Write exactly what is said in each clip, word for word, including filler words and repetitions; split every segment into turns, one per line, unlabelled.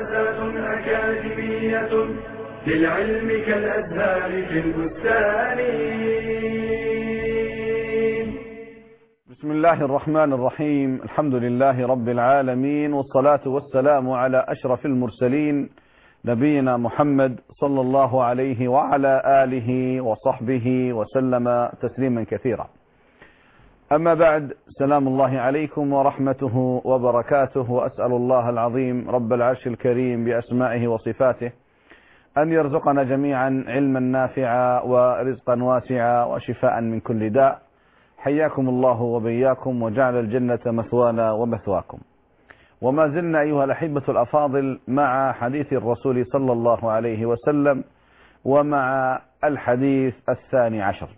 دراسات أكاديمية للعلم كالأزهار في البستان.
بسم الله الرحمن الرحيم. الحمد لله رب العالمين، والصلاة والسلام على أشرف المرسلين نبينا محمد صلى الله عليه وعلى آله وصحبه وسلم تسليما كثيرا. أما بعد، سلام الله عليكم ورحمته وبركاته، وأسأل الله العظيم رب العرش الكريم بأسمائه وصفاته أن يرزقنا جميعا علما نافعا ورزقا واسعا وشفاء من كل داء. حياكم الله وبياكم وجعل الجنة مثوانا ومثواكم. وما زلنا أيها الأحبة الأفاضل مع حديث الرسول صلى الله عليه وسلم، ومع الحديث الثاني عشر.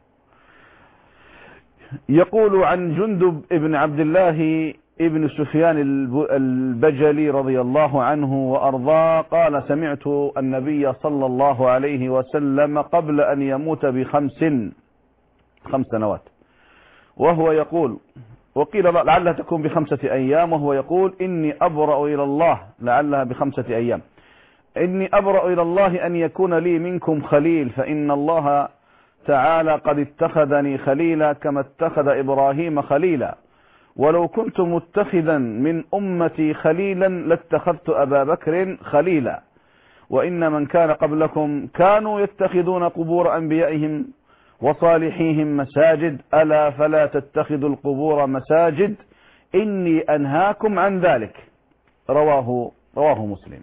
يقول عن جندب ابن عبد الله ابن سفيان البجلي رضي الله عنه وأرضاه قال: سمعت النبي صلى الله عليه وسلم قبل أن يموت بخمس خمس سنوات وهو يقول، وقيل لعلها تكون بخمسة أيام، وهو يقول: إني أبرأ إلى الله، لعلها بخمسة أيام، إني أبرأ إلى الله أن يكون لي منكم خليل، فإن الله تعالى قد اتخذني خليلا كما اتخذ إبراهيم خليلا، ولو كنت متخذا من أمتي خليلا لاتخذت أبا بكر خليلا، وإن من كان قبلكم كانوا يتخذون قبور أنبيائهم وصالحيهم مساجد، ألا فلا تتخذوا القبور مساجد، إني أنهاكم عن ذلك. رواه رواه مسلم.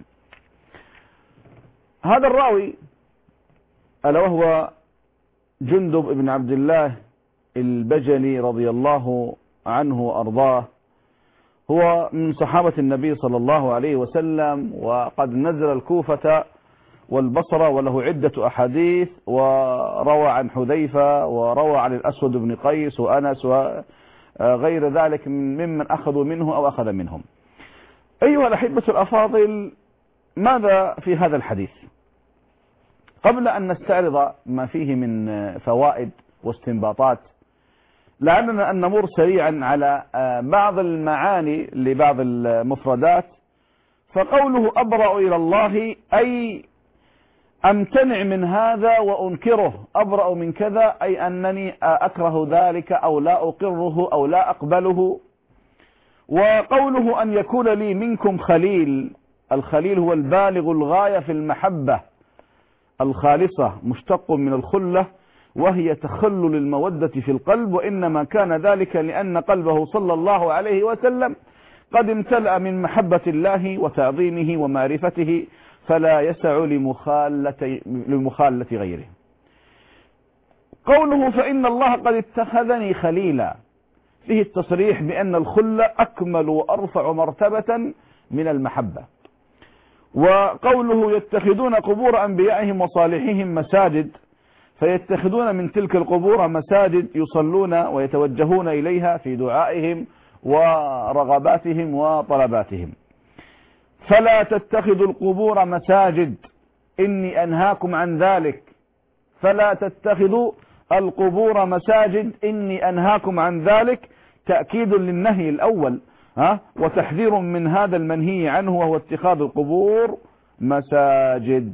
هذا الراوي ألا وهو جندب بن عبد الله البجلي رضي الله عنه وأرضاه، هو من صحابة النبي صلى الله عليه وسلم، وقد نزل الكوفة والبصرة، وله عدة أحاديث، وروى عن حذيفة، وروى عن الأسود بن قيس وأنس وغير ذلك ممن أخذوا منه أو أخذ منهم. أيها الأحبة الأفاضل، ماذا في هذا الحديث؟ قبل أن نستعرض ما فيه من فوائد واستنباطات، لعلنا أن نمر سريعا على بعض المعاني لبعض المفردات. فقوله أبرأ إلى الله أي أمتنع من هذا وأنكره، أبرأ من كذا أي أنني أكره ذلك أو لا أقره أو لا أقبله. وقوله أن يكون لي منكم خليل، الخليل هو البالغ الغاية في المحبة الخالصة، مشتق من الخلة، وهي تخلل المودة في القلب، وإنما كان ذلك لأن قلبه صلى الله عليه وسلم قد امتلأ من محبة الله وتعظيمه ومعرفته، فلا يسع لمخالة, لمخالة غيره. قوله فإن الله قد اتخذني خليلا، فيه التصريح بأن الخلة أكمل وأرفع مرتبة من المحبة. وقوله يتخذون قبور أنبيائهم وصالحيهم مساجد، فيتخذون من تلك القبور مساجد يصلون ويتوجهون إليها في دعائهم ورغباتهم وطلباتهم. فلا تتخذوا القبور مساجد، إني أنهاكم عن ذلك. فلا تتخذوا القبور مساجد، إني أنهاكم عن ذلك، تأكيد للنهي الأول ها وتحذير من هذا المنهي عنه، وهو اتخاذ القبور مساجد.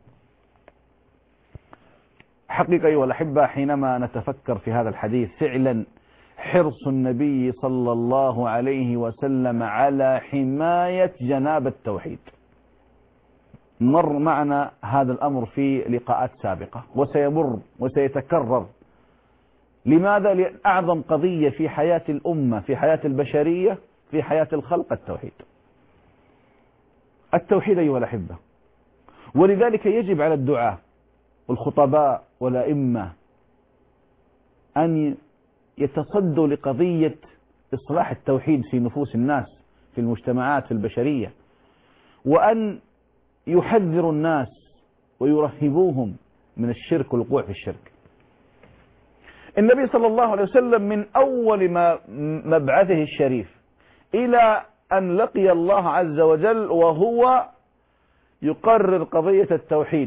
حقيقة أيها الأحبة، حينما نتفكر في هذا الحديث، فعلا حرص النبي صلى الله عليه وسلم على حماية جناب التوحيد. مر معنا هذا الأمر في لقاءات سابقة، وسيمر وسيتكرر. لماذا؟ لأن أعظم قضية في حياة الأمة، في حياة البشرية، في حياة الخلق التوحيد. التوحيد أيها الأحبة، ولذلك يجب على الدعاة والخطباء والأئمة أن يتصدوا لقضية إصلاح التوحيد في نفوس الناس، في المجتمعات، في البشرية، وأن يحذروا الناس ويرهبوهم من الشرك والوقوع في الشرك. النبي صلى الله عليه وسلم من أول ما مبعثه الشريف إلى أن لقي الله عز وجل وهو يقرر قضية التوحيد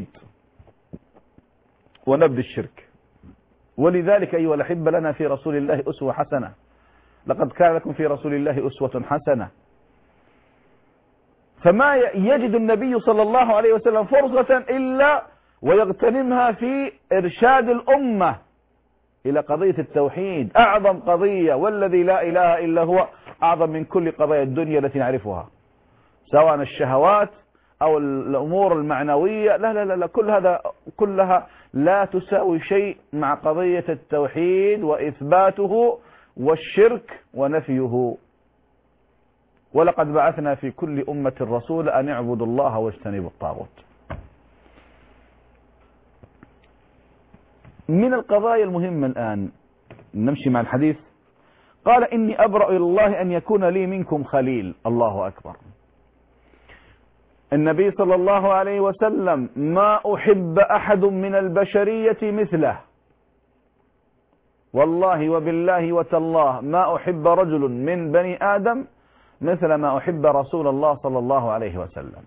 ونبذ الشرك. ولذلك أيها الأحبة، لنا في رسول الله أسوة حسنة. لقد كان لكم في رسول الله أسوة حسنة. فما يجد النبي صلى الله عليه وسلم فرصة إلا ويغتنمها في إرشاد الأمة إلى قضية التوحيد، أعظم قضية، والذي لا إله إلا هو أعظم من كل قضايا الدنيا التي نعرفها، سواء الشهوات أو الأمور المعنوية. لا لا لا, لا كل هذا كلها لا تساوي شيء مع قضية التوحيد وإثباته والشرك ونفيه. ولقد بعثنا في كل أمة رسول أن اعبدوا الله واجتنبوا الطاغوت. من القضايا المهمة الآن نمشي مع الحديث. قال إني أبرأ إلى الله أن يكون لي منكم خليل. الله أكبر. النبي صلى الله عليه وسلم ما أحب أحد من البشرية مثله، والله وبالله وتالله ما أحب رجل من بني آدم مثل ما أحب رسول الله صلى الله عليه وسلم.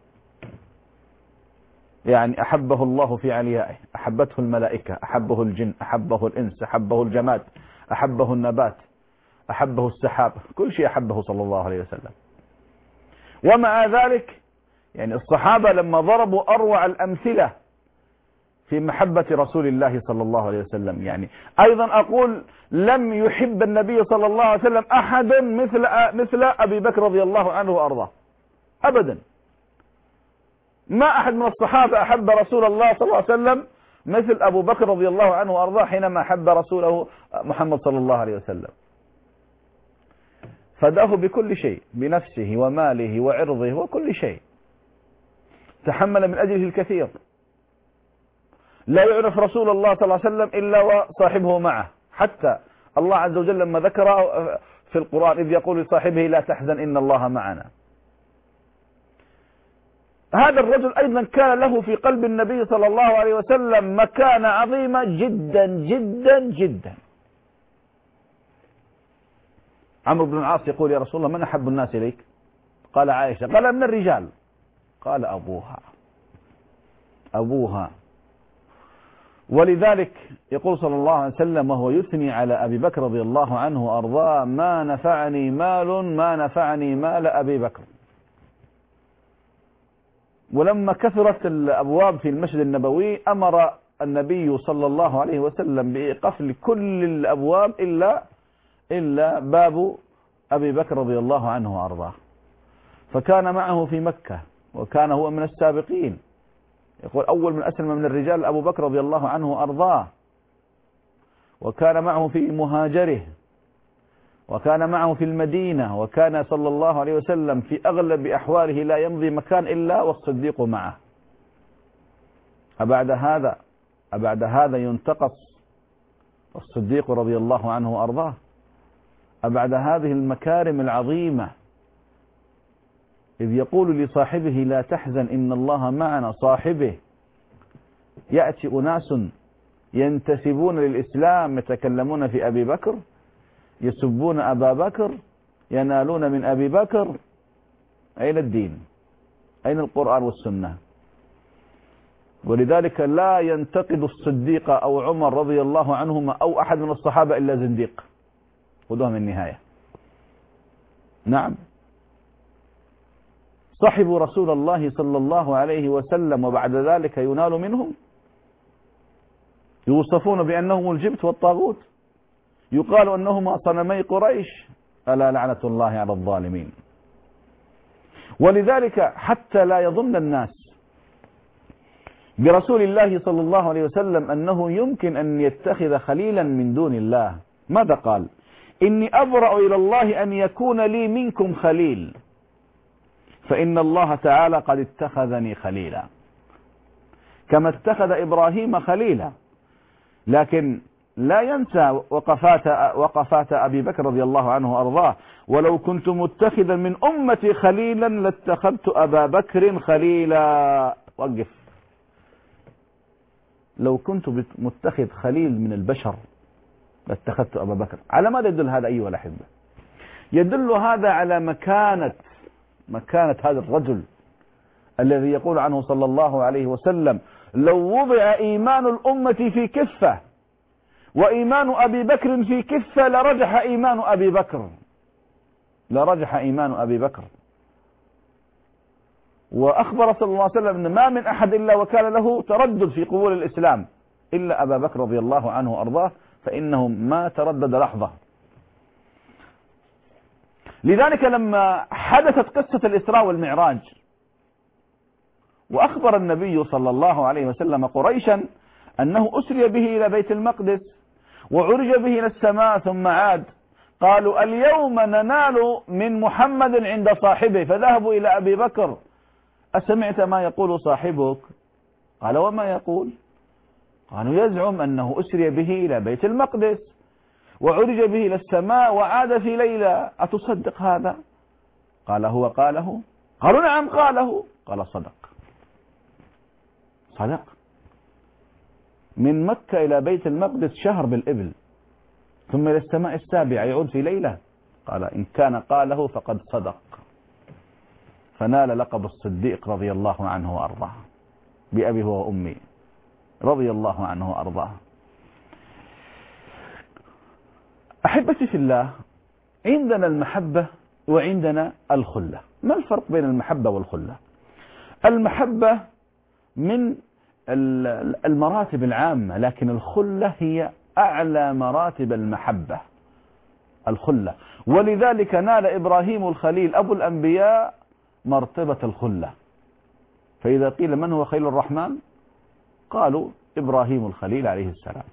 يعني أحبه الله في عليائه، أحبته الملائكة، أحبه الجن، أحبه الإنس، أحبه الجماد، أحبه النبات، أحبه السحاب، كل شيء أحبه صلى الله عليه وسلم. ومع ذلك يعني الصحابة لما ضربوا أروع الأمثلة في محبة رسول الله صلى الله عليه وسلم، يعني أيضا أقول لم يحب النبي صلى الله عليه وسلم أحد مثل مثل أبي بكر رضي الله عنه وأرضاه أبدا. ما أحد من الصحابة أحب رسول الله صلى الله عليه وسلم مثل أبو بكر رضي الله عنه وأرضاه حينما أحب رسوله محمد صلى الله عليه وسلم. فداه بكل شيء، بنفسه وماله وعرضه وكل شيء، تحمل من أجله الكثير. لا يعرف رسول الله صلى الله عليه وسلم إلا وصاحبه معه، حتى الله عز وجل لما ذكر في القرآن إذ يقول لصاحبه لا تحزن إن الله معنا. هذا الرجل أيضا كان له في قلب النبي صلى الله عليه وسلم مكانة عظيمة جدا جدا جدا. عمرو بن العاص يقول يا رسول الله من أحب الناس إليك؟ قال عائشة. قال من الرجال؟ قال أبوها أبوها. ولذلك يقول صلى الله عليه وسلم وهو يثني على أبي بكر رضي الله عنه وأرضاه ما نفعني مال ما نفعني مال أبي بكر. ولما كثرت الأبواب في المسجد النبوي أمر النبي صلى الله عليه وسلم بقفل كل الأبواب إلا إلا باب أبي بكر رضي الله عنه وأرضاه. فكان معه في مكة وكان هو من السابقين. يقول أول من أسلم من الرجال أبو بكر رضي الله عنه وأرضاه، وكان معه في مهاجره، وكان معه في المدينة، وكان صلى الله عليه وسلم في أغلب أحواله لا يمضي مكان إلا والصديق معه. أبعد هذا أبعد هذا ينتقص الصديق رضي الله عنه وأرضاه؟ أبعد هذه المكارم العظيمة إذ يقول لصاحبه لا تحزن إن الله معنا، صاحبه يأتي أناس ينتسبون للإسلام يتكلمون في أبي بكر، يسبون أبا بكر، ينالون من أبي بكر. أين الدين؟ أين القرآن والسنة؟ ولذلك لا ينتقد الصديق أو عمر رضي الله عنهما أو أحد من الصحابة إلا زنديق. خذوها من النهاية. نعم، صحبوا رسول الله صلى الله عليه وسلم وبعد ذلك ينال منهم، يوصفون بأنهم الجبت والطاغوت، يقال أنهما صنمي قريش، ألا لعنة الله على الظالمين. ولذلك حتى لا يظن الناس برسول الله صلى الله عليه وسلم أنه يمكن أن يتخذ خليلا من دون الله، ماذا قال؟ إني أبرأ إلى الله أن يكون لي منكم خليل فإن الله تعالى قد اتخذني خليلا كما اتخذ إبراهيم خليلا. لكن لا ينسى وقفات وقفات أبي بكر رضي الله عنه وأرضاه: ولو كنت متخذا من أمتي خليلا لاتخذت أبا بكر خليلا. وقف. لو كنت متخذ خليل من البشر لاتخذت أبا بكر. على ماذا يدل هذا أيها الأحبة؟ يدل هذا على مكانة مكانة هذا الرجل الذي يقول عنه صلى الله عليه وسلم: لو وضع إيمان الأمة في كفة وإيمان أبي بكر في كفة لرجح إيمان أبي بكر لرجح إيمان أبي بكر. وأخبر صلى الله عليه وسلم أن ما من أحد إلا وكان له تردد في قبول الإسلام إلا أبا بكر رضي الله عنه وأرضاه، فإنه ما تردد لحظة. لذلك لما حدثت قصة الإسراء والمعراج وأخبر النبي صلى الله عليه وسلم قريشا أنه أسري به إلى بيت المقدس وعرج به إلى السماء ثم عاد، قالوا اليوم ننال من محمد عند صاحبه، فذهبوا إلى أبي بكر: أسمعت ما يقول صاحبك؟ قال: وما يقول؟ قالوا: يزعم أنه أسري به إلى بيت المقدس وعرج به إلى السماء وعاد في ليلة، أتصدق هذا؟ قال: هو قاله؟ قالوا: نعم قاله. قال: صدق صدق. من مكة إلى بيت المقدس شهر بالإبل، ثم إلى السماء السابعة يعود في ليلة. قال: إن كان قاله فقد صدق. فنال لقب الصديق رضي الله عنه وأرضاه بأبي هو وأمي رضي الله عنه وأرضاه. أحبتي في الله، عندنا المحبة وعندنا الخلة. ما الفرق بين المحبة والخلة؟ المحبة من المراتب العامة، لكن الخلة هي أعلى مراتب المحبة، الخلة. ولذلك نال إبراهيم الخليل أبو الأنبياء مرتبة الخلة. فإذا قيل من هو خليل الرحمن قالوا إبراهيم الخليل عليه السلام.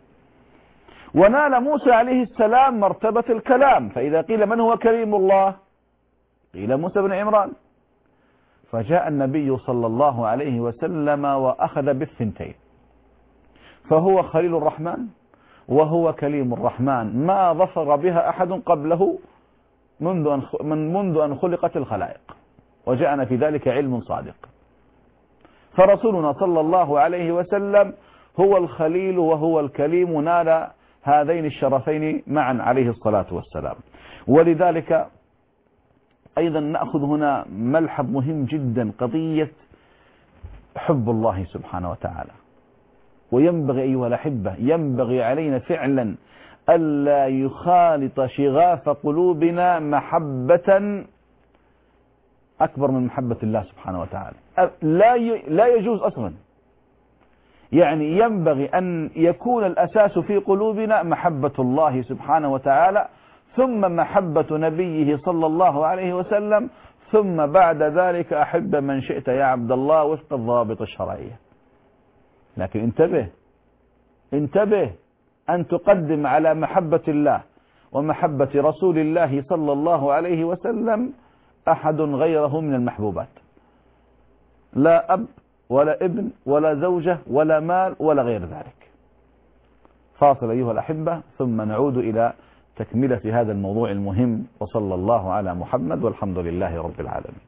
ونال موسى عليه السلام مرتبة الكلام، فإذا قيل من هو كريم الله قيل موسى بن عمران. فجاء النبي صلى الله عليه وسلم وأخذ بالثنتين، فهو خليل الرحمن وهو كليم الرحمن، ما ظفر بها أحد قبله منذ أن من منذ أن خلقت الخلائق، وجاءنا في ذلك علم صادق. فرسولنا صلى الله عليه وسلم هو الخليل وهو الكليم، نال هذين الشرفين معا عليه الصلاة والسلام. ولذلك أيضا نأخذ هنا ملحظ مهم جدا، قضية حب الله سبحانه وتعالى. وينبغي أيها الأحبة، ينبغي علينا فعلا ألا يخالط شغاف قلوبنا محبة أكبر من محبة الله سبحانه وتعالى. لا لا يجوز أصلا. يعني ينبغي أن يكون الأساس في قلوبنا محبة الله سبحانه وتعالى، ثم محبة نبيه صلى الله عليه وسلم، ثم بعد ذلك أحب من شئت يا عبد الله وفق الضوابط الشرعية. لكن انتبه انتبه أن تقدم على محبة الله ومحبة رسول الله صلى الله عليه وسلم أحد غيره من المحبوبات، لا أب ولا ابن ولا زوجة ولا مال ولا غير ذلك. فاصل أيها الأحبة ثم نعود إلى تكملة هذا الموضوع المهم، وصلى الله على محمد والحمد لله رب العالمين.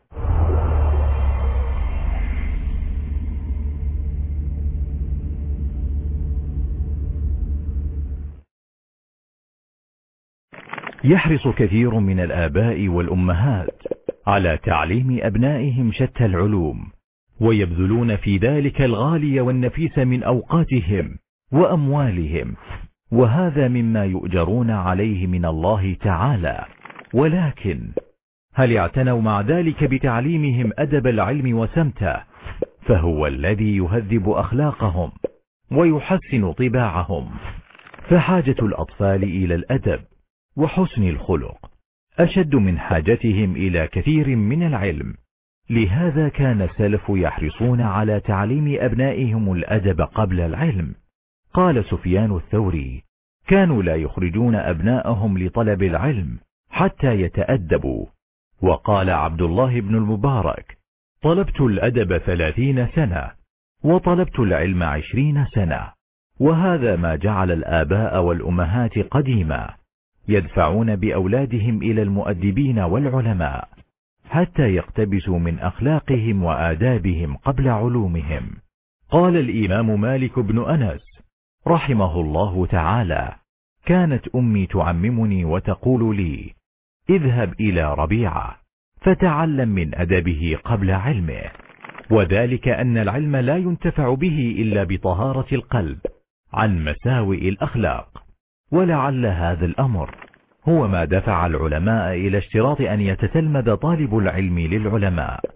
يحرص كثير من الآباء والأمهات على تعليم أبنائهم شتى العلوم، ويبذلون في ذلك الغالي والنفيس من أوقاتهم وأموالهم، وهذا مما يؤجرون عليه من الله تعالى. ولكن هل اعتنوا مع ذلك بتعليمهم أدب العلم وسمته؟ فهو الذي يهذب أخلاقهم ويحسن طباعهم. فحاجة الأطفال إلى الأدب وحسن الخلق أشد من حاجتهم إلى كثير من العلم. لهذا كان السلف يحرصون على تعليم أبنائهم الأدب قبل العلم. قال سفيان الثوري: كانوا لا يخرجون أبناءهم لطلب العلم حتى يتأدبوا. وقال عبد الله بن المبارك: طلبت الأدب ثلاثين سنة وطلبت العلم عشرين سنة. وهذا ما جعل الآباء والأمهات قديما يدفعون بأولادهم إلى المؤدبين والعلماء حتى يقتبسوا من أخلاقهم وآدابهم قبل علومهم. قال الإمام مالك بن أنس رحمه الله تعالى: كانت أمي تعممني وتقول لي: اذهب إلى ربيعة فتعلم من أدبه قبل علمه. وذلك أن العلم لا ينتفع به إلا بطهارة القلب عن مساوئ الأخلاق. ولعل هذا الأمر هو ما دفع العلماء إلى اشتراط أن يتتلمذ طالب العلم للعلماء،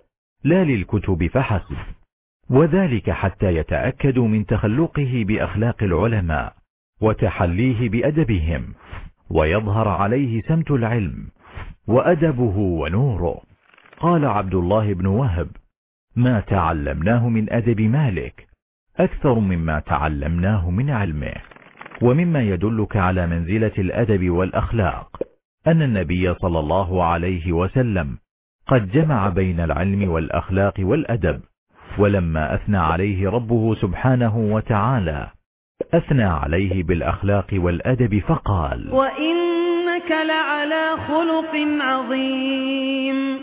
لا للكتب فحسب، وذلك حتى يتأكدوا من تخلقه بأخلاق العلماء وتحليه بأدبهم، ويظهر عليه سمت العلم وأدبه ونوره. قال عبد الله بن وهب: ما تعلمناه من أدب مالك أكثر مما تعلمناه من علمه. ومما يدلك على منزلة الأدب والأخلاق أن النبي صلى الله عليه وسلم قد جمع بين العلم والأخلاق والأدب، ولما أثنى عليه ربه سبحانه وتعالى أثنى عليه بالأخلاق والأدب فقال:
وإنك لعلى خلق عظيم.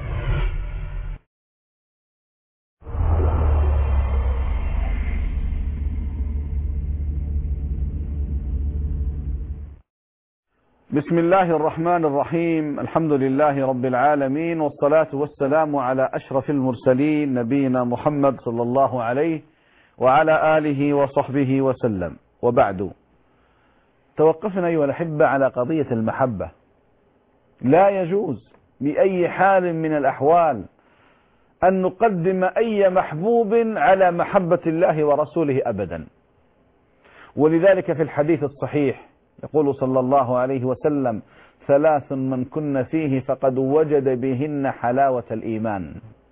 بسم الله الرحمن الرحيم. الحمد لله رب العالمين، والصلاة والسلام على أشرف المرسلين نبينا محمد صلى الله عليه وعلى آله وصحبه وسلم، وبعد. توقفنا أيها الأحبة على قضية المحبة. لا يجوز بأي حال من الأحوال أن نقدم أي محبوب على محبة الله ورسوله أبدا. ولذلك في الحديث الصحيح يقول صلى الله عليه وسلم: ثلاث من كن فيه فقد وجد بهن حلاوة الإيمان.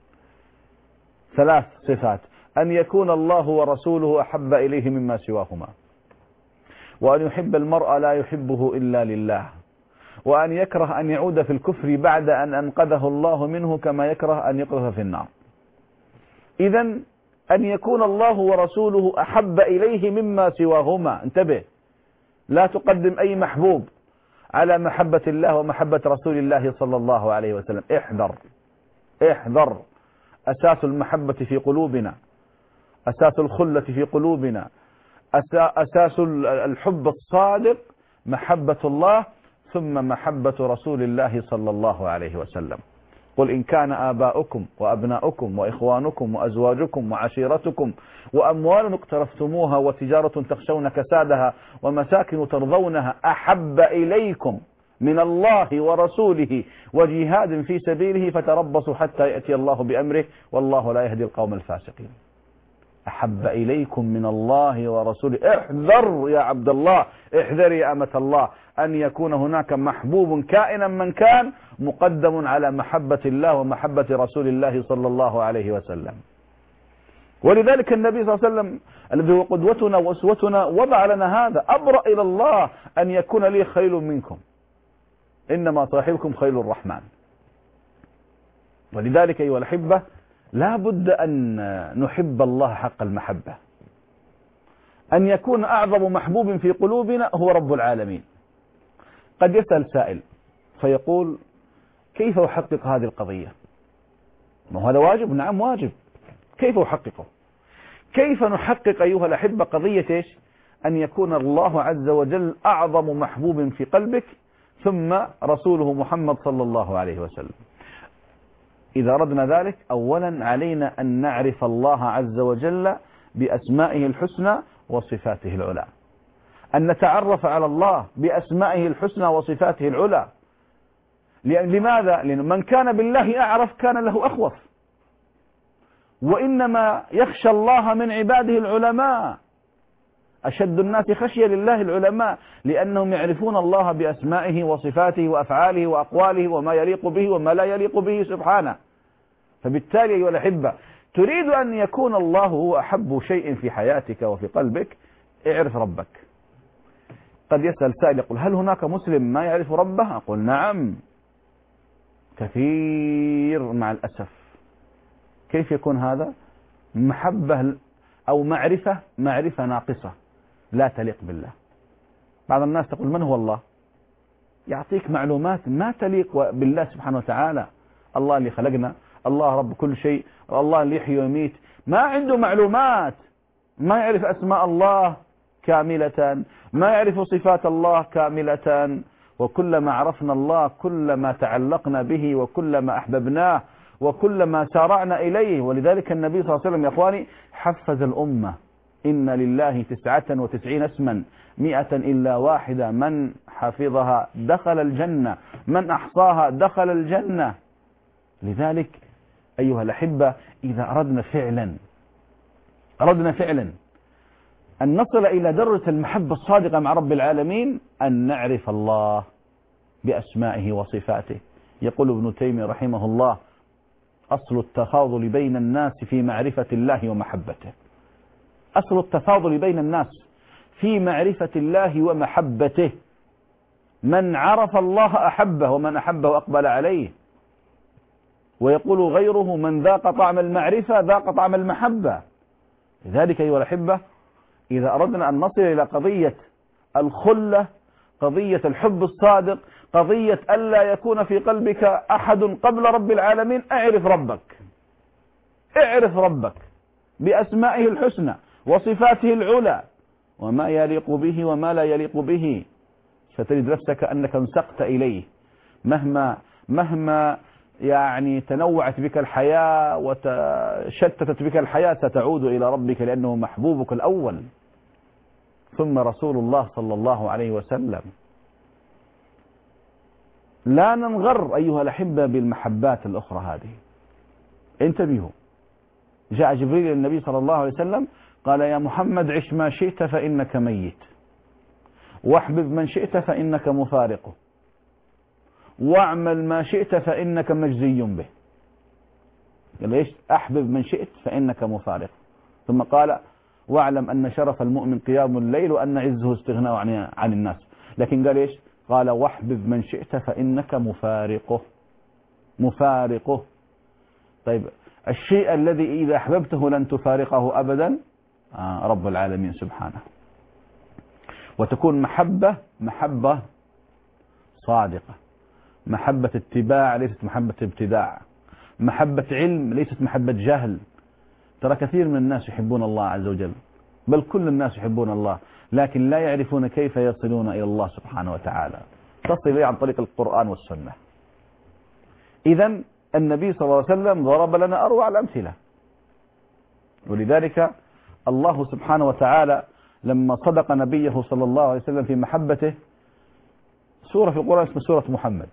ثلاث صفات: أن يكون الله ورسوله أحب إليه مما سواهما، وأن يحب المرء لا يحبه إلا لله، وأن يكره أن يعود في الكفر بعد أن أنقذه الله منه كما يكره أن يقذف في النار. إذن أن يكون الله ورسوله أحب إليه مما سواهما. انتبه، لا تقدم أي محبوب على محبة الله ومحبة رسول الله صلى الله عليه وسلم. احذر احذر. أساس المحبة في قلوبنا، أساس الخلة في قلوبنا، أساس الحب الصادق محبة الله ثم محبة رسول الله صلى الله عليه وسلم. قل إن كان آباؤكم وأبناؤكم وإخوانكم وأزواجكم وعشيرتكم وأموال اقترفتموها وتجارة تخشون كسادها ومساكن ترضونها أحب إليكم من الله ورسوله وجهاد في سبيله فتربصوا حتى يأتي الله بأمره والله لا يهدي القوم الفاسقين. أحب إليكم من الله ورسوله. احذر يا عبد الله، احذر يا أمة الله أن يكون هناك محبوب كائنا من كان مقدم على محبة الله ومحبة رسول الله صلى الله عليه وسلم. ولذلك النبي صلى الله عليه وسلم الذي هو قدوتنا وأسوتنا وضع لنا هذا: أبرأ إلى الله أن يكون لي خيل منكم، إنما صاحبكم خيل الرحمن. ولذلك أيها الأحبة لا بد أن نحب الله حق المحبة، أن يكون أعظم محبوب في قلوبنا هو رب العالمين. قد يسأل سائل فيقول: كيف أحقق هذه القضية؟ ما هذا واجب؟ نعم واجب. كيف أحققه؟ كيف نحقق أيها الأحبة قضية إيش؟ أن يكون الله عز وجل أعظم محبوب في قلبك ثم رسوله محمد صلى الله عليه وسلم. إذا أردنا ذلك أولا علينا أن نعرف الله عز وجل بأسمائه الحسنى وصفاته العلى، أن نتعرف على الله بأسمائه الحسنى وصفاته العلى. لماذا؟ لأن من كان بالله أعرف كان له أخوف، وإنما يخشى الله من عباده العلماء. أشد الناس خشية لله العلماء، لأنهم يعرفون الله بأسمائه وصفاته وأفعاله وأقواله وما يليق به وما لا يليق به سبحانه. فبالتالي أيها الأحبة، تريد أن يكون الله هو أحب شيء في حياتك وفي قلبك، اعرف ربك. قد يسأل سائل يقول: هل هناك مسلم ما يعرف ربه؟ أقول: نعم، كثير مع الأسف. كيف يكون هذا؟ محبة أو معرفة معرفة ناقصة لا تليق بالله. بعض الناس تقول: من هو الله؟ يعطيك معلومات ما تليق بالله سبحانه وتعالى. الله اللي خلقنا، الله رب كل شيء، الله اللي يحيي ويميت. ما عنده معلومات، ما يعرف أسماء الله كاملة، ما يعرف صفات الله كاملة. وكلما عرفنا الله كلما تعلقنا به وكلما أحببناه وكلما سارعنا إليه. ولذلك النبي صلى الله عليه وسلم يا أخواني حفز الأمة: إن لله تسعة وتسعين اسما مئة إلا واحدة من حفظها دخل الجنة، من أحصاها دخل الجنة. لذلك أيها الأحبة إذا أردنا فعلا أردنا فعلا أن نصل إلى درجة المحبة الصادقة مع رب العالمين أن نعرف الله بأسمائه وصفاته. يقول ابن تيمية رحمه الله: أصل التفاضل بين الناس في معرفة الله ومحبته. أصل التفاضل بين الناس في معرفة الله ومحبته. من عرف الله أحبه، ومن أحبه أقبل عليه. ويقول غيره: من ذاق طعم المعرفة ذاق طعم المحبة. لذلك أيها الأحبة إذا أردنا أن نصل إلى قضية الخلة، قضية الحب الصادق، قضية ألا يكون في قلبك أحد قبل رب العالمين، اعرف ربك اعرف ربك بأسمائه الحسنى وصفاته العلى وما يليق به وما لا يليق به، فتجد نفسك أنك انسقت إليه. مهما مهما يعني تنوعت بك الحياة وتشتتت بك الحياة ستعود إلى ربك، لأنه محبوبك الأول ثم رسول الله صلى الله عليه وسلم. لا ننغر أيها الأحبة بالمحبات الأخرى هذه. انتبهوا، جاء جبريل إلى النبي صلى الله عليه وسلم قال: يا محمد عش ما شئت فإنك ميت، واحبب من شئت فإنك مفارقه، واعمل ما شئت فإنك مجزي به. قال ليش؟ أحبب من شئت فإنك مفارقه. ثم قال: واعلم أن شرف المؤمن قيام الليل وأن عزه استغناء عن عن الناس. لكن قال إيش؟ قال: واحبب من شئت فإنك مفارقه مفارقه. طيب الشيء الذي إذا أحببته لن تفارقه أبدا آه رب العالمين سبحانه. وتكون محبة محبة صادقة، محبة اتباع ليست محبة ابتداع، محبة علم ليست محبة جهل. ترى كثير من الناس يحبون الله عز وجل، بل كل الناس يحبون الله، لكن لا يعرفون كيف يصلون إلى الله سبحانه وتعالى. تصل إليه عن طريق القرآن والسنة. إذن النبي صلى الله عليه وسلم ضرب لنا أروع الأمثلة. ولذلك الله سبحانه وتعالى لما صدق نبيه صلى الله عليه وسلم في محبته، سورة في القرآن اسمها سورة محمد.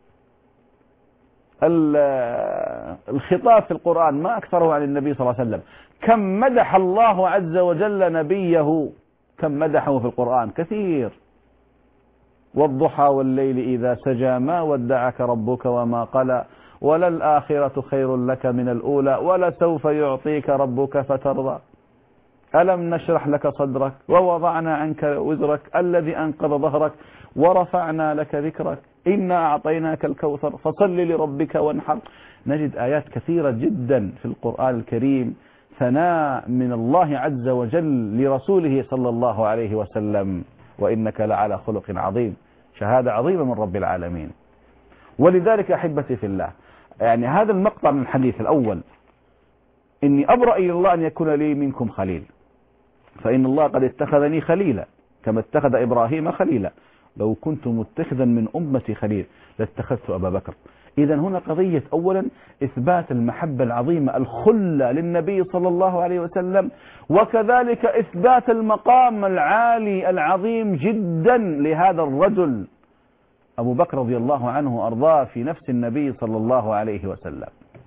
الخطاب في القرآن ما أكثره عن النبي صلى الله عليه وسلم. كم مدح الله عز وجل نبيه، كم مدحه في القرآن كثير. والضحى والليل إذا سجى ما ودعك ربك وما قلى وللآخرة خير لك من الأولى ولسوف يعطيك ربك فترضى ألم نشرح لك صدرك ووضعنا عنك وزرك الذي أنقض ظهرك ورفعنا لك ذكرك إنا أعطيناك الكوثر فصل لربك وانحر. نجد آيات كثيرة جدا في القرآن الكريم ثناء من الله عز وجل لرسوله صلى الله عليه وسلم: وإنك لعلى خلق عظيم. شهادة عظيمة من رب العالمين. ولذلك أحبتي في الله، يعني هذا المقطع من الحديث الأول: إني أبرأ إلى الله أن يكون لي منكم خليل، فإن الله قد اتخذني خليلا كما اتخذ إبراهيم خليلا، لو كنت متخذا من أمتي خليل لاتخذت أبا بكر. إذا هنا قضية أولا إثبات المحبة العظيمة الخلة للنبي صلى الله عليه وسلم، وكذلك إثبات المقام العالي العظيم جدا لهذا الرجل أبو بكر رضي الله عنه وأرضاه في نفس النبي صلى الله عليه وسلم.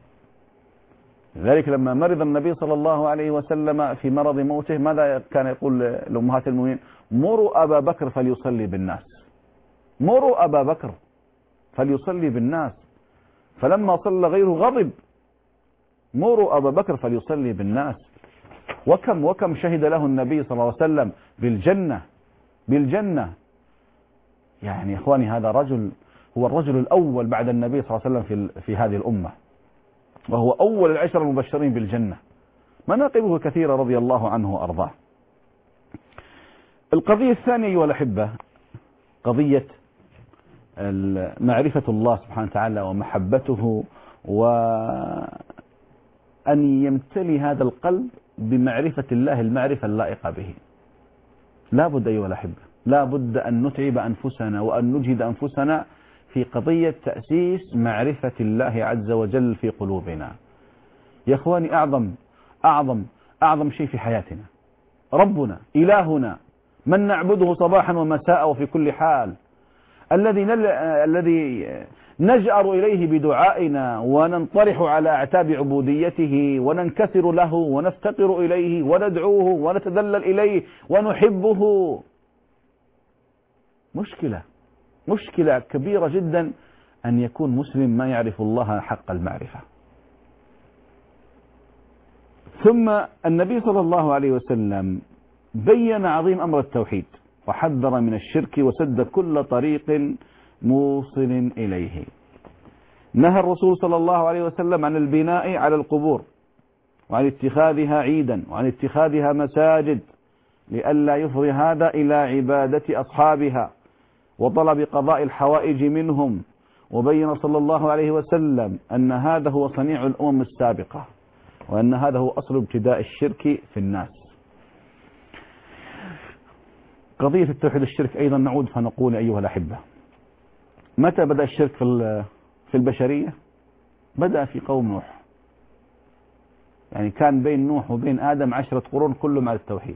لذلك لما مرض النبي صلى الله عليه وسلم في مرض موته ماذا كان يقول لأمهات المؤمنين؟ مروا أبا بكر فليصلي بالناس، مروا أبا بكر فليصلي بالناس. فلما صلى غيره غضب: مروا أبا بكر فليصلي بالناس. وكم وكم شهد له النبي صلى الله عليه وسلم بالجنة بالجنة. يعني إخواني هذا رجل هو الرجل الأول بعد النبي صلى الله عليه وسلم في, في هذه الأمة، وهو أول العشر المبشرين بالجنة. مناقبه كثيرة رضي الله عنه وأرضاه. القضية الثانية أيها الأحبة قضية معرفة الله سبحانه وتعالى ومحبته، وأن يمتلي هذا القلب بمعرفة الله المعرفة اللائقة به. لا بد أيها الأحبة، لا بد أن نتعب أنفسنا وأن نجهد أنفسنا في قضية تأسيس معرفة الله عز وجل في قلوبنا. يا أخواني أعظم أعظم أعظم شيء في حياتنا ربنا إلهنا من نعبده صباحا ومساء وفي كل حال، الذي نل... الذي نجأر إليه بدعائنا وننطرح على أعتاب عبوديته وننكسر له ونفتقر إليه وندعوه ونتذلل إليه ونحبه. مشكلة مشكلة كبيرة جدا أن يكون مسلم ما يعرف الله حق المعرفة. ثم النبي صلى الله عليه وسلم بين عظيم أمر التوحيد وحذر من الشرك وسد كل طريق موصل إليه. نهى الرسول صلى الله عليه وسلم عن البناء على القبور وعن اتخاذها عيدا وعن اتخاذها مساجد لئلا يفضي هذا إلى عبادة أصحابها وطلب قضاء الحوائج منهم. وبين صلى الله عليه وسلم أن هذا هو صنيع الأمم السابقة وأن هذا هو أصل ابتداء الشرك في الناس. قضية التوحيد الشرك أيضا نعود فنقول أيها الأحبة، متى بدأ الشرك في البشرية؟ بدأ في قوم نوح، يعني كان بين نوح وبين آدم عشرة قرون كلهم على التوحيد.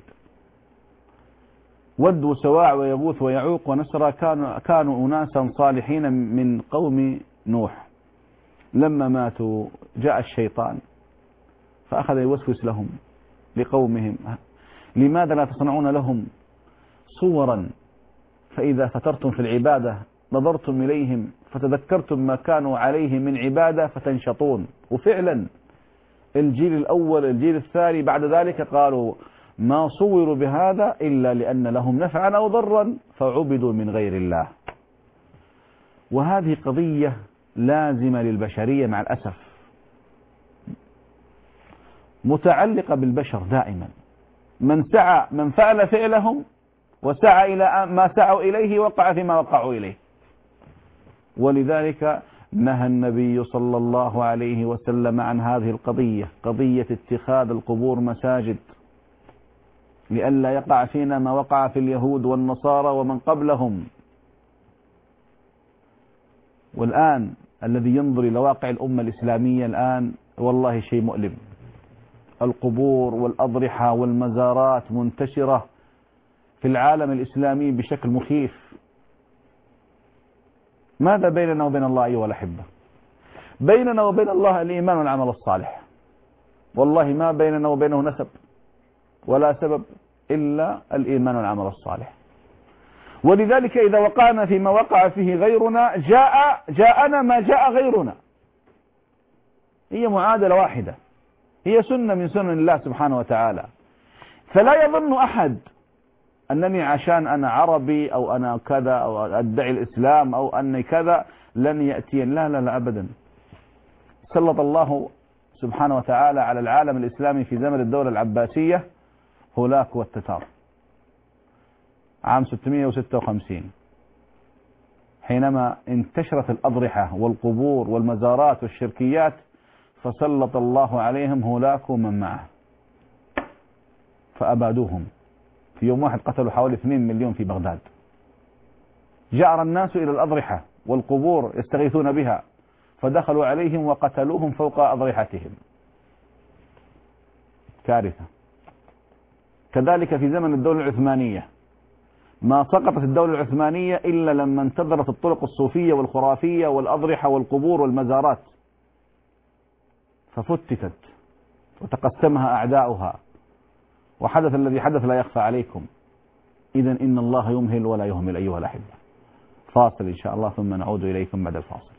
ود وسواع ويغوث ويعوق ونسرى كانوا, كانوا أناسا صالحين من قوم نوح. لما ماتوا جاء الشيطان فأخذ يوسوس لهم لقومهم، لماذا لا تصنعون لهم صورا فإذا فترتم في العبادة نظرتم إليهم فتذكرتم ما كانوا عليه من عبادة فتنشطون. وفعلا الجيل الأول الجيل الثاني بعد ذلك قالوا ما صوروا بهذا إلا لأن لهم نفعا أو ضرا فعبدوا من غير الله. وهذه قضية لازمة للبشرية مع الأسف، متعلقة بالبشر دائما. من سعى من فعل فعلهم وسعى إلى ما سعوا إليه وقع فيما وقعوا إليه. ولذلك نهى النبي صلى الله عليه وسلم عن هذه القضية، قضية اتخاذ القبور مساجد، لئلا يقع فينا ما وقع في اليهود والنصارى ومن قبلهم. والآن الذي ينظر إلى واقع الأمة الإسلامية الآن والله شيء مؤلم. القبور والأضرحة والمزارات منتشرة في العالم الإسلامي بشكل مخيف. ماذا بيننا وبين الله أيها الأحبة؟ بيننا وبين الله الإيمان والعمل الصالح. والله ما بيننا وبينه نسب ولا سبب إلا الإيمان والعمل الصالح. ولذلك إذا وقعنا فيما وقع فيه غيرنا جاء جاءنا ما جاء غيرنا. هي معادلة واحدة، هي سنة من سنن الله سبحانه وتعالى. فلا يظن أحد أنني عشان أنا عربي أو أنا كذا أو أدعي الإسلام أو أني كذا لن يأتي. لا لا لا أبدا. سلط الله سبحانه وتعالى على العالم الإسلامي في زمن الدولة العباسية هولاك والتتار عام ستمائة وستة وخمسين، حينما انتشرت الأضرحة والقبور والمزارات والشركيات فسلط الله عليهم هولاك ومن معه فأبادوهم. في يوم واحد قتلوا حوالي اثنين مليون في بغداد. جأر الناس إلى الأضرحة والقبور يستغيثون بها فدخلوا عليهم وقتلوهم فوق أضرحتهم. كارثة. كذلك في زمن الدولة العثمانية ما سقطت الدولة العثمانية إلا لما انتظرت الطرق الصوفية والخرافية والأضرحة والقبور والمزارات ففتتت وتقسمها أعداؤها وحدث الذي حدث لا يخفى عليكم. إذن إن الله يمهل ولا يهمل أيها الأحبة. فاصل إن شاء الله ثم نعود إليكم بعد الفاصل.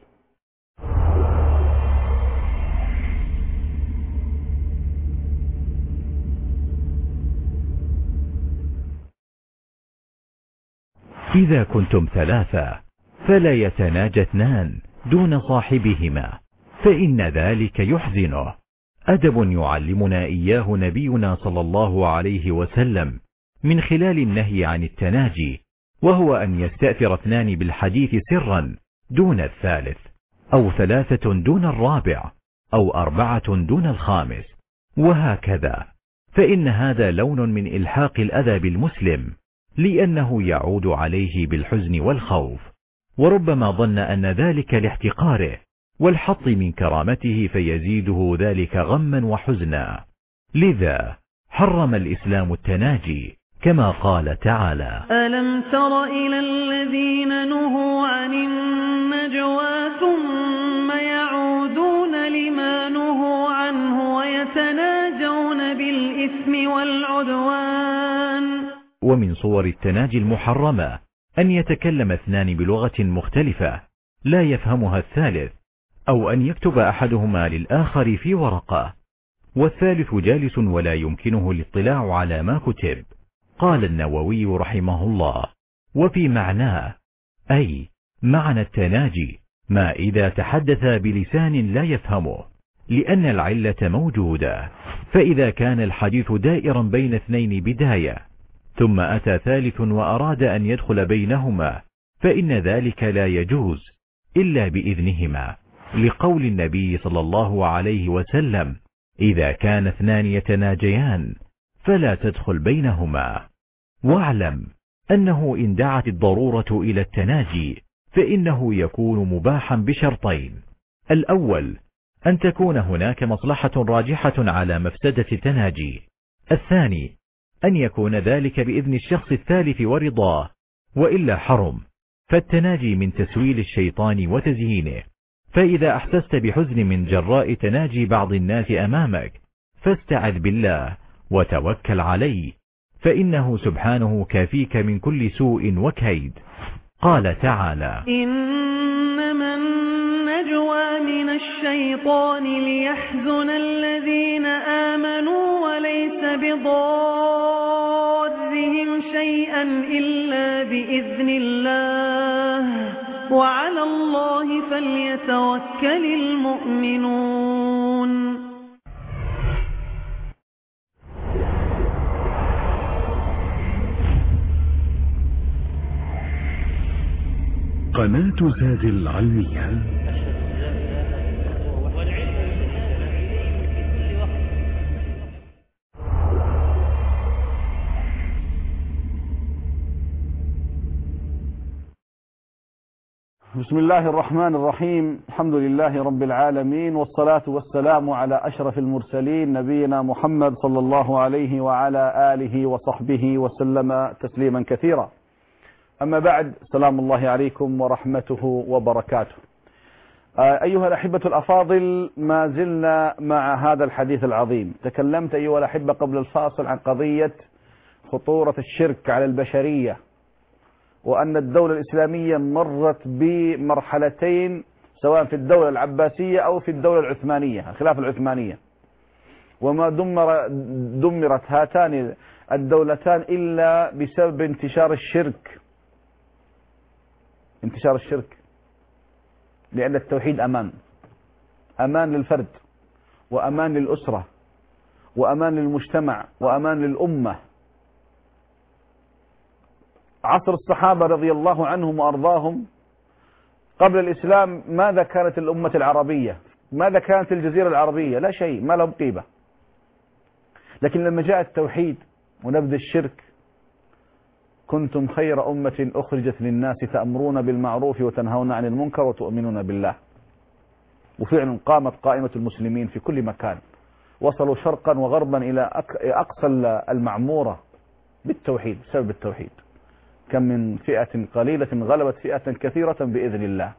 إذا كنتم ثلاثة فلا يتناجى اثنان دون صاحبهما فإن ذلك يحزنه. أدب يعلمنا إياه نبينا صلى الله عليه وسلم من خلال النهي عن التناجي، وهو أن يستأثر اثنان بالحديث سرا دون الثالث، أو ثلاثة دون الرابع، أو أربعة دون الخامس، وهكذا. فإن هذا لون من إلحاق الأذى بالمسلم، لأنه يعود عليه بالحزن والخوف، وربما ظن أن ذلك لاحتقاره والحط من كرامته فيزيده ذلك غما وحزنا. لذا حرم الإسلام التناجي كما قال تعالى:
ألم تر إلى الذين نهوا عن النجوى ثم يعودون لما نهوا عنه ويتناجون بالإثم والعدوان.
ومن صور التناجي المحرمة أن يتكلم اثنان بلغة مختلفة لا يفهمها الثالث، أو أن يكتب أحدهما للآخر في ورقة والثالث جالس ولا يمكنه الاطلاع على ما كتب. قال النووي رحمه الله: وفي معناه، أي معنى التناجي ما إذا تحدث بلسان لا يفهمه، لأن العلة موجودة. فإذا كان الحديث دائرا بين اثنين بداية ثم أتى ثالث وأراد أن يدخل بينهما فإن ذلك لا يجوز إلا بإذنهما، لقول النبي صلى الله عليه وسلم: إذا كان اثنان يتناجيان فلا تدخل بينهما. واعلم أنه إن دعت الضرورة إلى التناجي فإنه يكون مباحا بشرطين: الأول أن تكون هناك مصلحة راجحة على مفسدة التناجي، الثاني أن يكون ذلك بإذن الشخص الثالث ورضاه، وإلا حرم. فالتناجي من تسويل الشيطان وتزيينه، فإذا أحسست بحزن من جراء تناجي بعض الناس أمامك فاستعذ بالله وتوكل عليه، فإنه سبحانه كافيك من كل سوء وكيد. قال تعالى:
إنما النجوى من الشيطان ليحزن الذين آمنوا وليس بضارهم شيئا إلا بإذن الله وعلى الله فليتوكل المؤمنون.
قناة زاد العلمية.
بسم الله الرحمن الرحيم. الحمد لله رب العالمين، والصلاة والسلام على أشرف المرسلين نبينا محمد صلى الله عليه وعلى آله وصحبه وسلم تسليما كثيرا. أما بعد، سلام الله عليكم ورحمته وبركاته. أيها الأحبة الأفاضل، ما زلنا مع هذا الحديث العظيم. تكلمت أيها الأحبة قبل الفاصل عن قضية خطورة الشرك على البشرية، وأن الدولة الإسلامية مرت بمرحلتين سواء في الدولة العباسية أو في الدولة العثمانية، الخلافة العثمانية، وما دمر دمرت هاتان الدولتان إلا بسبب انتشار الشرك. انتشار الشرك لأن التوحيد أمان، أمان للفرد وأمان للأسرة وأمان للمجتمع وأمان للأمة. عصر الصحابة رضي الله عنهم وأرضاهم قبل الإسلام ماذا كانت الأمة العربية؟ ماذا كانت الجزيرة العربية؟ لا شيء، ما لهم قيمة. لكن لما جاء التوحيد ونبذ الشرك: كنتم خير أمة أخرجت للناس تأمرون بالمعروف وتنهون عن المنكر وتؤمنون بالله. وفعلا قامت قائمة المسلمين في كل مكان، وصلوا شرقا وغربا إلى أقصى المعمورة بالتوحيد، بسبب التوحيد. كم من فئة قليلة غلبت فئة كثيرة بإذن الله.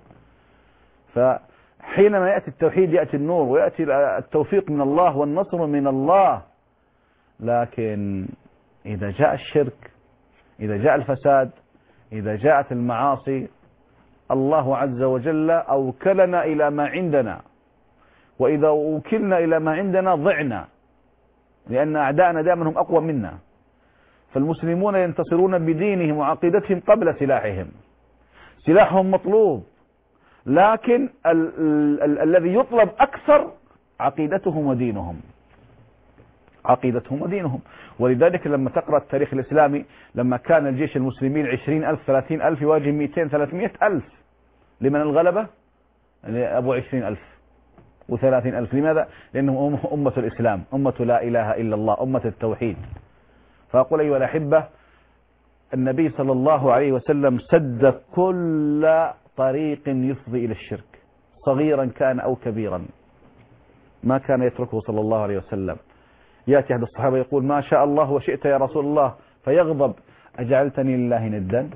فحينما يأتي التوحيد يأتي النور ويأتي التوفيق من الله والنصر من الله. لكن إذا جاء الشرك، إذا جاء الفساد، إذا جاءت المعاصي، الله عز وجل أوكلنا إلى ما عندنا، وإذا أوكلنا إلى ما عندنا ضعنا، لأن أعداءنا دائما هم أقوى منا. فالمسلمون ينتصرون بدينهم وعقيدتهم قبل سلاحهم. سلاحهم مطلوب، لكن ال ال ال الذي يطلب أكثر عقيدتهم ودينهم، عقيدتهم ودينهم. ولذلك لما تقرأ التاريخ الإسلامي، لما كان الجيش المسلمين عشرين ألف ثلاثين ألف يواجه مئتين ثلاثمائة ألف، لمن الغلبة؟ أبو عشرين ألف وثلاثين ألف. لماذا؟ لأنهم أمة الإسلام، أمة لا إله إلا الله، أمة التوحيد. فأقول أيها الأحبة، النبي صلى الله عليه وسلم سد كل طريق يفضي إلى الشرك، صغيرا كان أو كبيرا، ما كان يتركه صلى الله عليه وسلم. يأتي أحد الصحابة يقول: ما شاء الله وشئت يا رسول الله، فيغضب أجعلتني لله ندا؟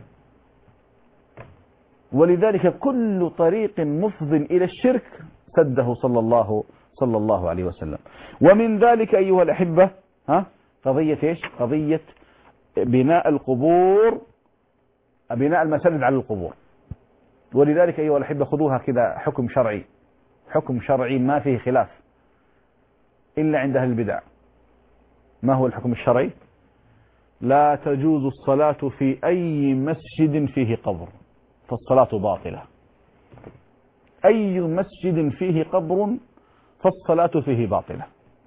ولذلك كل طريق مفض إلى الشرك سده صلى الله صلى الله عليه وسلم. ومن ذلك أيها الأحبة ها قضية إيش؟ قضية بناء القبور، بناء المساجد على القبور. ولذلك أيها الأحبة خذوها كذا حكم شرعي، حكم شرعي ما فيه خلاف إلا عند أهل البدع. ما هو الحكم الشرعي؟ لا تجوز الصلاة في أي مسجد فيه قبر، فالصلاة باطلة. أي مسجد فيه قبر فالصلاة فيه باطلة.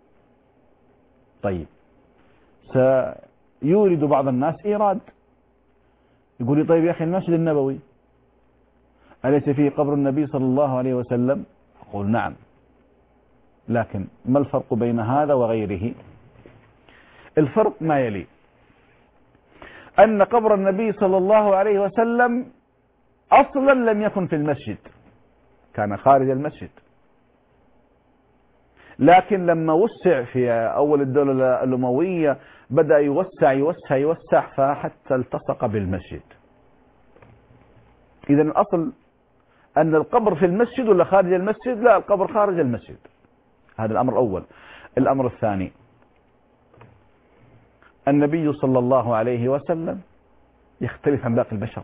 طيب، سيورد بعض الناس إيراد، يقول لي طيب يا أخي المسجد النبوي أليس فيه قبر النبي صلى الله عليه وسلم؟ أقول نعم، لكن ما الفرق بين هذا وغيره؟ الفرق ما يلي: أن قبر النبي صلى الله عليه وسلم أصلا لم يكن في المسجد، كان خارج المسجد، لكن لما وسع في أول الدولة الأموية بدأ يوسع يوسع يوسع فحتى التصق بالمسجد. إذا الأصل أن القبر في المسجد ولا خارج المسجد؟ لا، القبر خارج المسجد. هذا الأمر الأول. الأمر الثاني: النبي صلى الله عليه وسلم يختلف عن باقي البشر،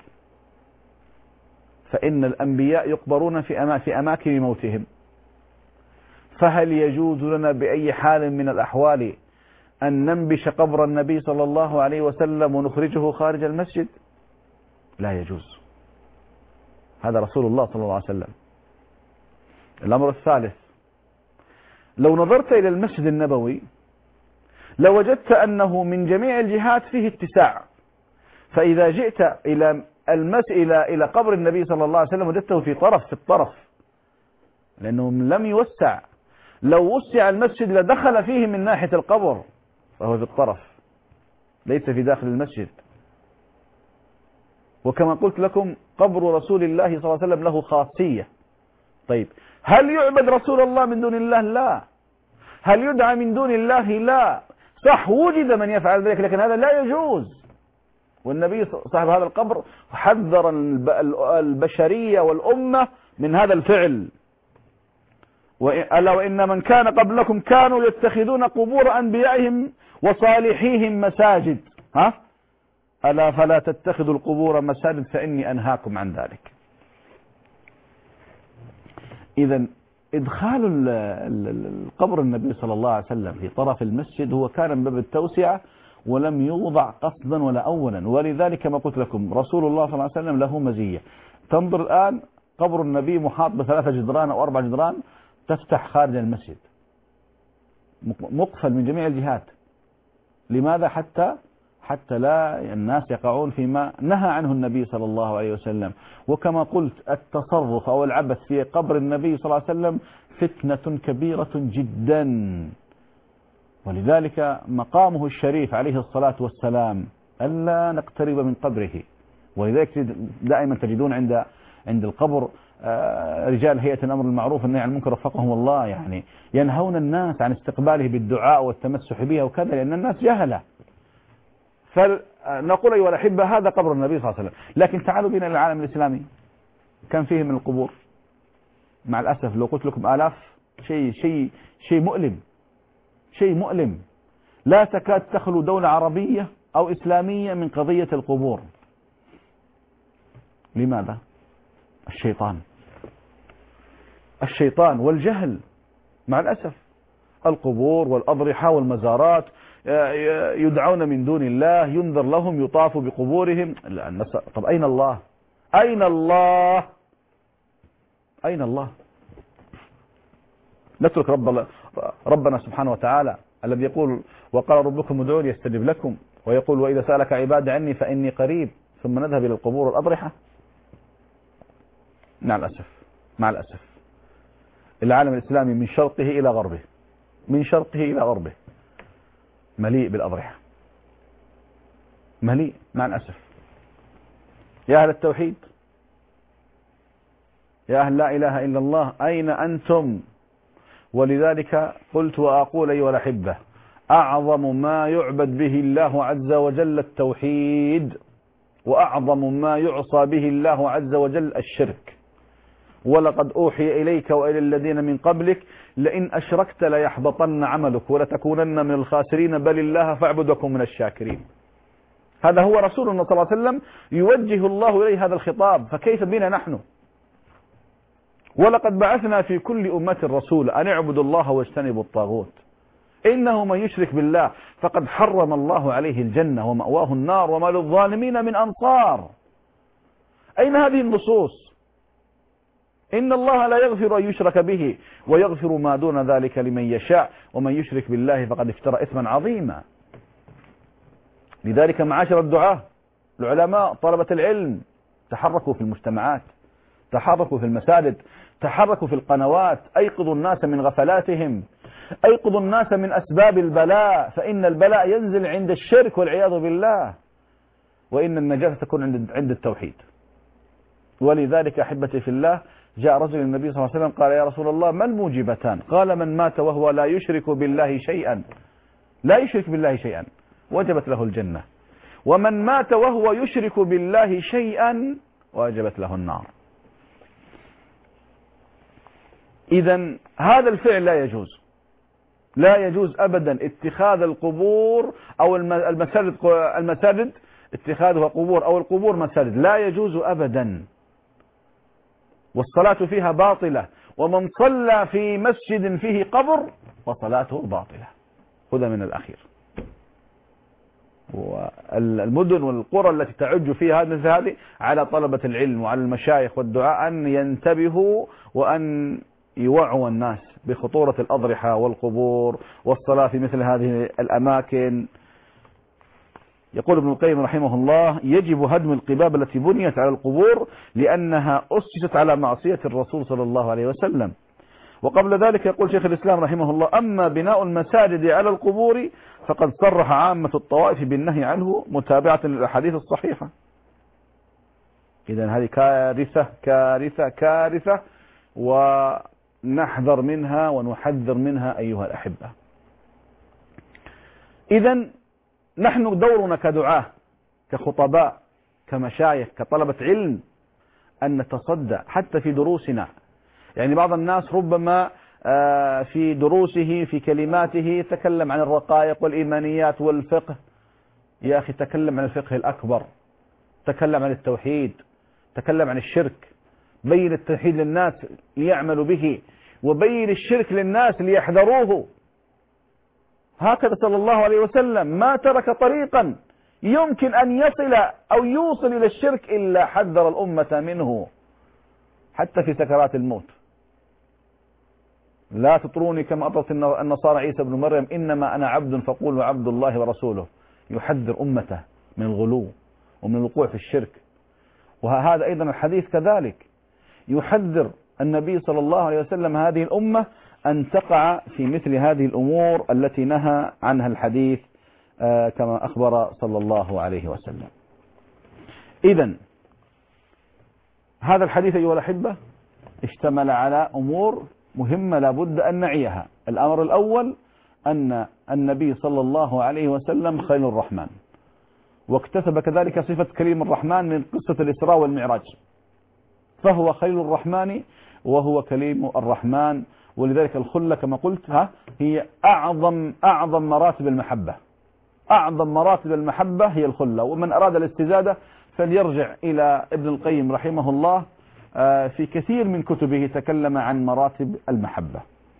فإن الأنبياء يقبرون في في أماكن موتهم، فهل يجوز لنا بأي حال من الأحوال أن ننبش قبر النبي صلى الله عليه وسلم ونخرجه خارج المسجد؟ لا يجوز. هذا رسول الله صلى الله عليه وسلم. الأمر الثالث: لو نظرت إلى المسجد النبوي لوجدت أنه من جميع الجهات فيه اتساع، فإذا جئت إلى المس إلى إلى قبر النبي صلى الله عليه وسلم وجدته في طرف في الطرف، لأنه لم يوسع. لو وسع المسجد لدخل فيه من ناحية القبر، فهو في الطرف ليس في داخل المسجد. وكما قلت لكم قبر رسول الله صلى الله عليه وسلم له خاصية. طيب، هل يعبد رسول الله من دون الله؟ لا. هل يدعى من دون الله؟ لا. صح، وجد من يفعل ذلك، لكن هذا لا يجوز. والنبي صاحب هذا القبر حذر البشرية والأمة من هذا الفعل. ألا وإن من كان قبلكم كانوا يتخذون قبور أنبيائهم وصالحيهم مساجد، ها؟ ألا فلا تتخذوا القبور مساجد فإني أنهاكم عن ذلك. إذا إدخال القبر النبي صلى الله عليه وسلم في طرف المسجد هو كان من باب التوسعة ولم يوضع قصدا ولا أولا. ولذلك ما قلت لكم رسول الله صلى الله عليه وسلم له مزية. تنظر الآن قبر النبي محاط بثلاثة جدران أو أربع جدران تفتح خارج المسجد، مقفل من جميع الجهات. لماذا؟ حتى حتى لا الناس يقعون فيما نهى عنه النبي صلى الله عليه وسلم. وكما قلت التصرف أو العبث في قبر النبي صلى الله عليه وسلم فتنة كبيرة جدا. ولذلك مقامه الشريف عليه الصلاة والسلام ألا نقترب من قبره. ولذلك دائما تجدون عند عند القبر رجال هيئة الأمر المعروف والنهي عن المنكر وفقهم الله، يعني ينهون الناس عن استقباله بالدعاء والتمسح بها وكذا، لأن الناس جهلة. فنقول أيها الأحبة هذا قبر النبي صلى الله عليه وسلم. لكن تعالوا بنا إلى العالم الإسلامي، كم فيه من القبور؟ مع الأسف لو قلت لكم آلاف، شيء شيء شيء مؤلم، شيء مؤلم. لا تكاد تخلو دولة عربية أو إسلامية من قضية القبور. لماذا؟ الشيطان الشيطان والجهل مع الأسف. القبور والأضرحة والمزارات يدعون من دون الله، ينذر لهم، يطاف بقبورهم. طب أين الله؟ أين الله؟ أين الله؟ نترك رب ربنا سبحانه وتعالى الذي يقول وقال ربكم ادعوني يستجب لكم، ويقول وإذا سألك عبادي عني فإني قريب، ثم نذهب إلى القبور والأضرحة. مع الأسف مع الأسف العالم الإسلامي من شرقه إلى غربه من شرقه إلى غربه مليء بالأضرحة، مليء مع الأسف. يا أهل التوحيد، يا أهل لا إله إلا الله، أين أنتم؟ ولذلك قلت وأقول أيها الأحبة، أعظم ما يعبد به الله عز وجل التوحيد، وأعظم ما يعصى به الله عز وجل الشرك. ولقد أوحي إليك وإلى الذين من قبلك لئن أشركت ليحبطن عملك ولتكونن من الخاسرين بل الله فاعبد وكن من الشاكرين. هذا هو رسولنا صلى الله عليه وسلم يوجه الله إليه هذا الخطاب، فكيف بنا نحن؟ ولقد بعثنا في كل أمة رسولا أن اعبدوا الله واجتنبوا الطاغوت إنه من يشرك بالله فقد حرم الله عليه الجنة ومأواه النار وما للظالمين من أنصار. أين هذه النصوص؟ إن الله لا يغفر أن يشرك به ويغفر ما دون ذلك لمن يشاء ومن يشرك بالله فقد افترى إثما عظيما. لذلك معاشر الدعاة العلماء طلبة العلم تحركوا في المجتمعات، تحركوا في المساجد، تحركوا في القنوات، أيقظوا الناس من غفلاتهم، أيقظوا الناس من أسباب البلاء، فإن البلاء ينزل عند الشرك والعياذ بالله، وإن النجاة تكون عند عند التوحيد. ولذلك أحبتي في الله جاء رجل النبي صلى الله عليه وسلم قال يا رسول الله ما الموجبتان؟ قال من مات وهو لا يشرك بالله شيئا لا يشرك بالله شيئا وجبت له الجنة، ومن مات وهو يشرك بالله شيئا وجبت له النار. إذن هذا الفعل لا يجوز، لا يجوز أبدا اتخاذ القبور أو المساجد المساجد اتخاذها قبور أو القبور مساجد، لا يجوز أبدا، والصلاة فيها باطلة، ومن صلى في مسجد فيه قبر فصلاته باطلة. هذا من الأخير. والمدن والقرى التي تعج فيها مثل هذه على طلبة العلم وعلى المشايخ والدعاء أن ينتبهوا وأن يوعوا الناس بخطورة الأضرحة والقبور والصلاة في مثل هذه الأماكن. يقول ابن القيم رحمه الله يجب هدم القباب التي بنيت على القبور لأنها أسست على معصية الرسول صلى الله عليه وسلم. وقبل ذلك يقول شيخ الإسلام رحمه الله أما بناء المساجد على القبور فقد صرح عامة الطوائف بالنهي عنه متابعة للأحاديث الصحيحة. إذن هذه كارثة كارثة كارثة ونحذر منها ونحذر منها أيها الأحبة. إذن نحن دورنا كدعاة كخطباء كمشايخ كطلبة علم أن نتصدى حتى في دروسنا. يعني بعض الناس ربما في دروسه في كلماته يتكلم عن الرقائق والإيمانيات والفقه. يا أخي تكلم عن الفقه الأكبر، تكلم عن التوحيد، تكلم عن الشرك، بين التوحيد للناس ليعملوا به وبين الشرك للناس ليحذروه. هكذا صلى الله عليه وسلم ما ترك طريقا يمكن أن يصل أو يوصل إلى الشرك إلا حذر الأمة منه حتى في سكرات الموت. لا تطروني كما أطرت النصارى عيسى بن مريم إنما أنا عبد فقولوا عبد الله ورسوله. يحذر أمته من الغلو ومن الوقوع في الشرك. وهذا أيضا الحديث كذلك يحذر النبي صلى الله عليه وسلم هذه الأمة أن تقع في مثل هذه الأمور التي نهى عنها الحديث كما أخبر صلى الله عليه وسلم. إذن هذا الحديث أيها الأحبة اشتمل على أمور مهمة لابد أن نعيها. الأمر الأول أن النبي صلى الله عليه وسلم خليل الرحمن، واكتسب كذلك صفة كريم الرحمن من قصة الإسراء والمعراج، فهو خليل الرحمن وهو كليم الرحمن. ولذلك الخلة كما قلت ها هي أعظم أعظم مراتب المحبة، أعظم مراتب المحبة هي الخلة. ومن أراد الاستزادة فليرجع إلى ابن القيم رحمه الله في كثير من كتبه تكلم عن مراتب المحبة.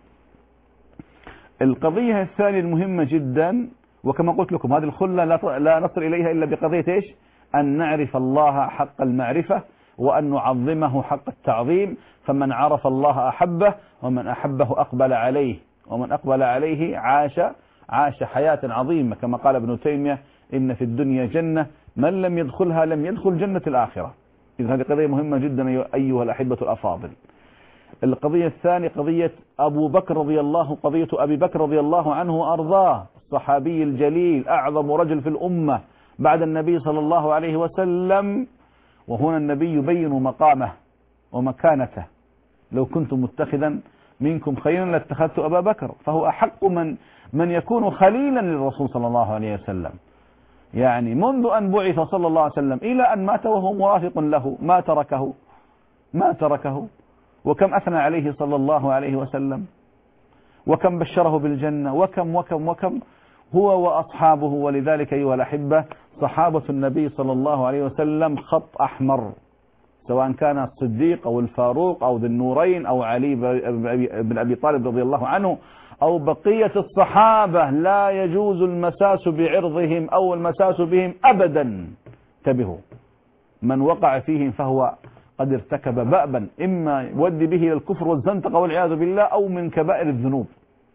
القضية الثانية المهمة جدا وكما قلت لكم هذه الخلة لا نصل إليها إلا بقضية إيش؟ أن نعرف الله حق المعرفة وأن نعظمه حق التعظيم. فمن عرف الله أحبه ومن أحبه أقبل عليه ومن أقبل عليه عاش عاش حياة عظيمة كما قال ابن تيمية إن في الدنيا جنة من لم يدخلها لم يدخل جنة الآخرة. إذن هذه قضية مهمة جدا أيها الأحبة الأفاضل. القضية الثانية قضية أبو بكر رضي الله قضية أبي بكر رضي الله عنه وأرضاه الصحابي الجليل أعظم رجل في الأمة بعد النبي صلى الله عليه وسلم. وهنا النبي يبين مقامه ومكانته. لو كنت متخذا منكم خيرا لاتخذت أبا بكر، فهو أحق من من يكون خليلا للرسول صلى الله عليه وسلم. يعني منذ أن بعث صلى الله عليه وسلم إلى أن مات وهو مرافق له، ما تركه ما تركه وكم أثنى عليه صلى الله عليه وسلم، وكم بشره بالجنة، وكم وكم وكم هو وأصحابه. ولذلك أيها الأحبة صحابة النبي صلى الله عليه وسلم خط أحمر، سواء كان الصديق أو الفاروق أو ذي النورين أو علي بن أبي طالب رضي الله عنه أو بقية الصحابة، لا يجوز المساس بعرضهم أو المساس بهم أبدا. انتبهوا، من وقع فيهم فهو قد ارتكب بأبا، إما يودي به إلى الكفر والزندقة والعياذ بالله أو من كبائر الذنوب.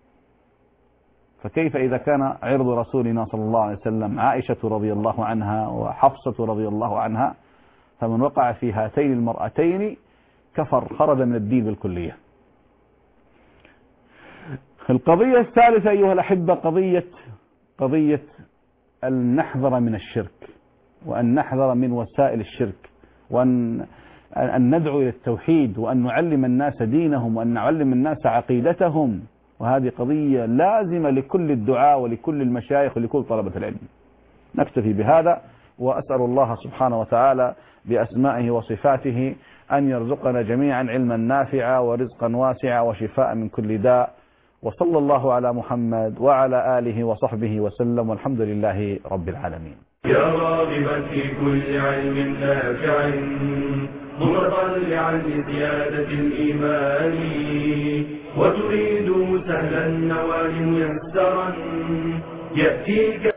فكيف إذا كان عرض رسولنا صلى الله عليه وسلم عائشة رضي الله عنها وحفصة رضي الله عنها، فمن وقع في هاتين المرأتين كفر، خرج من الدين بالكلية. القضية الثالثة أيها الأحبة قضية قضية أن نحذر من الشرك، وأن نحذر من وسائل الشرك، وأن أن ندعو إلى التوحيد، وأن نعلم الناس دينهم، وأن نعلم الناس عقيدتهم. وهذه قضية لازمة لكل الدعاء ولكل المشايخ ولكل طلبة العلم. نكتفي بهذا، وأسأل الله سبحانه وتعالى بأسمائه وصفاته أن يرزقنا جميعا علما نافعا ورزقا واسعا وشفاء من كل داء. وصلى الله على محمد وعلى آله وصحبه وسلم، والحمد لله رب العالمين.
يا راغبا في كل علم نافع متطلعا لزيادة الإيمان، وتريد سهلا النوال ميسرا يأتيك